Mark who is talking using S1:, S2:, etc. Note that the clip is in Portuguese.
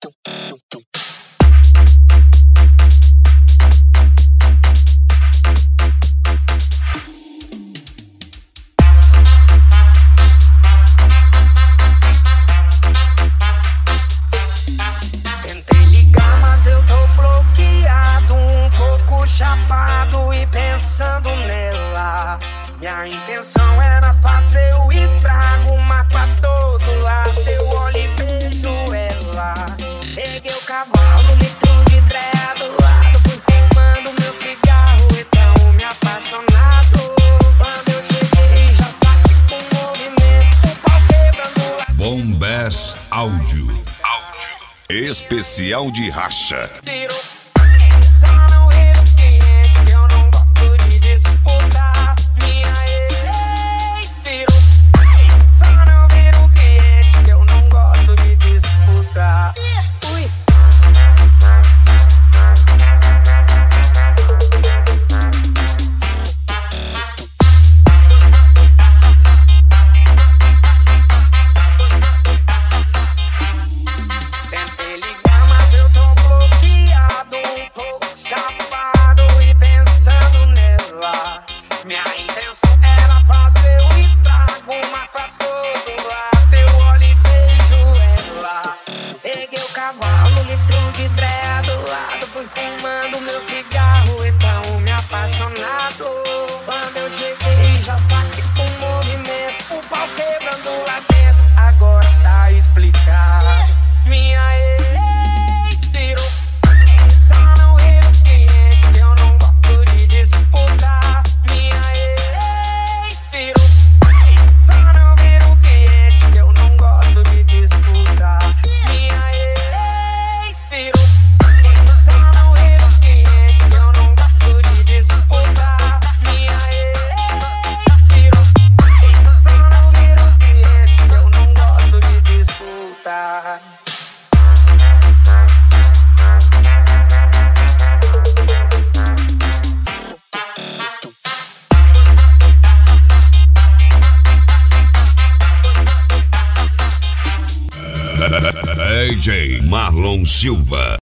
S1: Tentei ligar, mas eu tô bloqueado, um pouco chapado e pensando nela. Minha intenção era fazer o estrago, marco a todo lado, eu olho e vejo ela. Peguei o cavalo, litro de dreia do lado, fui fumando meu cigarro, então me apaixonado. Quando eu cheguei, já saquei com movimento, o pau quebrando lá.
S2: Bombas Áudio. Especial de racha.
S1: Só não erro o cliente, que eu não gosto de disputar. Minha ex virou. Só não viro o cliente, que eu não gosto de disputar. Fui. Tentei ligar, mas eu tô bloqueado, um pouco chapado e pensando nela. Minha intenção era fazer o estrago, mas pra todo lado eu olho e vejo ela. Peguei o cavalo, litro de dreia do lado, fui fumando meu cigarro, então me apaixonado. Quando eu cheguei, já saquei com movimento, o pau quebrando lá dentro, agora tá explicado. Minha ex virou. Só não erro o cliente, que eu não gosto de disputar. Minha ex virou. Só não viro o cliente, que eu não gosto de disputar. Minha ex virou. Só não erro o cliente, que eu não gosto de disputar. Minha ex virou. Só não viro o cliente, que eu não gosto de disputar.
S2: DJ Marlon Silva.